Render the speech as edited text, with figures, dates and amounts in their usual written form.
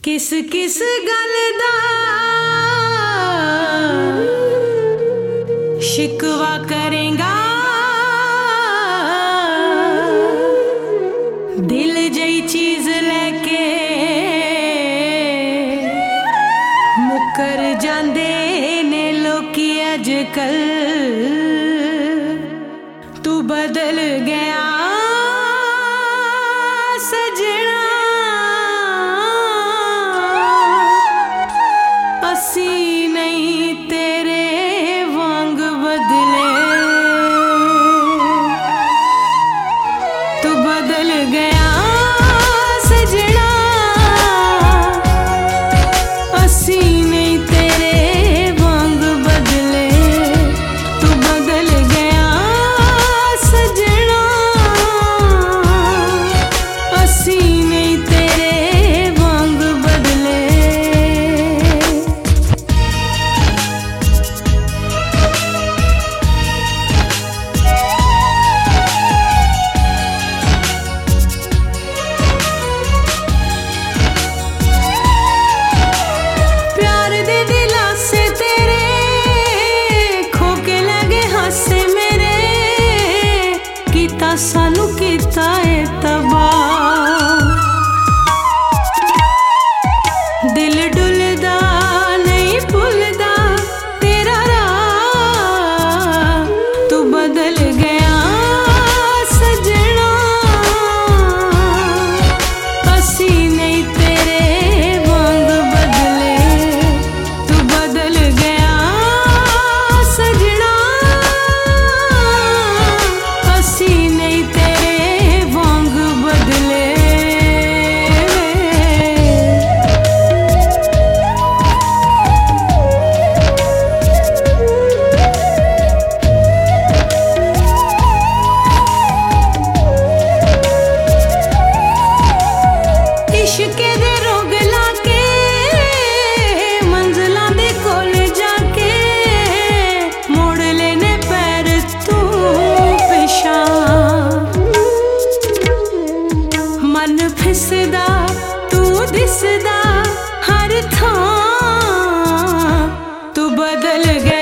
किस किस गल दा शिकवा करेगा, दिल जई चीज लेके मुकर जांदे ने लोकी अजकल। तू बदल गया सजना, असी नहीं तेरे वांग बदले। तू बदल गया सजना, असी नहीं तेरे वांग बदले। तू बदल गया सजना, असी नहीं तेरे वांग बदले। सानू कीता है तबाह, दिल डुलदा नहीं भुलदा तेरा राह। तू बदल गया सजना, असी नहीं तेरे वांग बदले। तू बदल गया सजना, असी नहीं तेरे वांग बदले। इश्के दे रोग लाके मंजिलां दे कोल जाके मोड़ लेने पैर तू पिछा। मन फिसदा तू दिसदा हर थां, तू बदल गया।